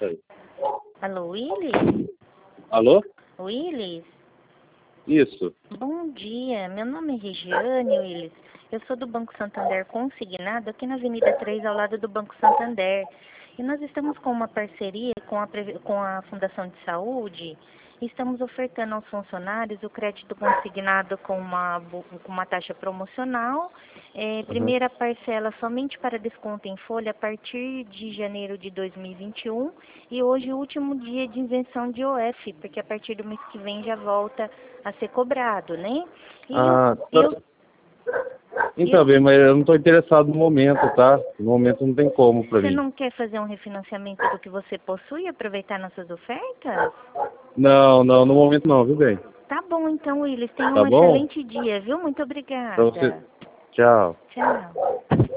Aí. Alô, Willis? Alô? Willis? Isso. Bom dia, meu nome é Regiane, Willis. Eu sou do Banco Santander Consignado, aqui na Avenida 3, ao lado do Banco Santander. E nós estamos com uma parceria com a Fundação de Saúde. E estamos ofertando aos funcionários o crédito consignado com uma taxa promocional. Uhum. Primeira parcela somente para desconto em folha a partir de janeiro de 2021. E hoje o último dia de isenção de OF, porque a partir do mês que vem já volta a ser cobrado, né? E eu, Ah, eu, então, eu, bem, mas eu não estou interessado no momento, tá? No momento não tem como para você mim. não quer fazer um refinanciamento do que você possui e aproveitar nossas ofertas? Não, no momento não, viu bem? Tá bom, então, Willis. Tenha Tá um bom? excelente dia, viu? Muito Para você. obrigada. Tchau. Tchau.